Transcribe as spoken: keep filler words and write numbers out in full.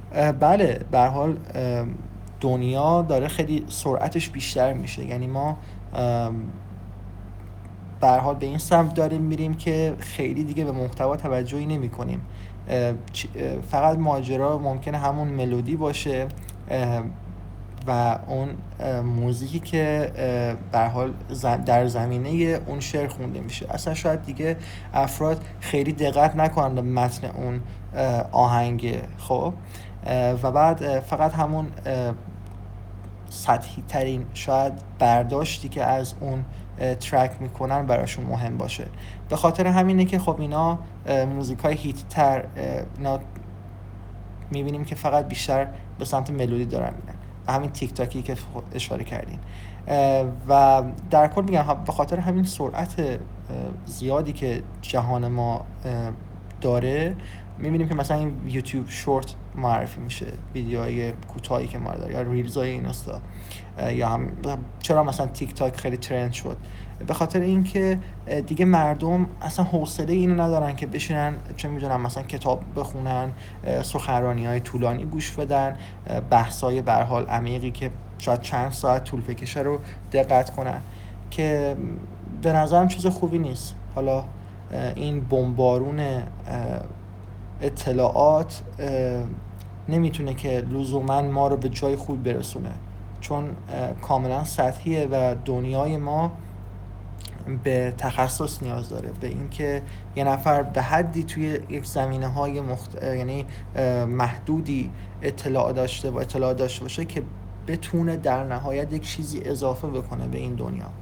بله، به هر حال دنیا داره خیلی سرعتش بیشتر میشه. یعنی ما به هر حال به این سمت داریم میریم که خیلی دیگه به محتوا توجهی نمی‌کنیم. فقط ماجرا ممکنه همون ملودی باشه و اون موزیکی که به هر حال در زمینه اون شعر خونده میشه. اصلا شاید دیگه افراد خیلی دقت نکنن به متن اون آهنگ. خب و بعد فقط همون سطحی ترین شاید برداشتی که از اون ترک میکنن براشون مهم باشه. به خاطر همینه که خب اینا موزیکای هیت تر اینا میبینیم که فقط بیشتر به سمت ملودی دارن میرن، همین تیک تاکی که اشاره کردین. و در کل میگم به خاطر همین سرعت زیادی که جهان ما داره، میبینیم که مثلا این یوتیوب شورت معرفی میشه، ویدیوهای کوتاهی که ما داره، یا ریلزای اینستا، یا هم چرا مثلا تیک تاک خیلی ترند شد. به خاطر اینکه دیگه مردم اصلا حوصله اینو ندارن که بشینن چه میدونم مثلا کتاب بخونن، سخنرانی‌های طولانی گوش بدن، بحث‌های به هر حال عمیقی که شاید چند ساعت طول بکشه رو دقت کنن، که به نظرم چیز خوبی نیست. حالا این بمبارون اطلاعات نمیتونه که لزوما ما رو به جای خوب برسونه، چون کاملا سطحیه و دنیای ما به تخصص نیاز داره، به اینکه یه نفر به حدی توی یک زمینه‌های مخت... یعنی محدودی اطلاع داشته و اطلاع داشته باشه که بتونه در نهایت یک چیزی اضافه بکنه به این دنیا.